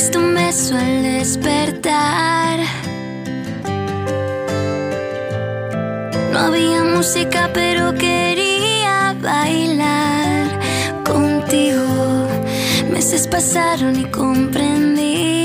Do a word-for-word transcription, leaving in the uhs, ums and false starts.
diste un beso al despertar. No había música, pero quería bailar contigo. Meses pasaron y comprendí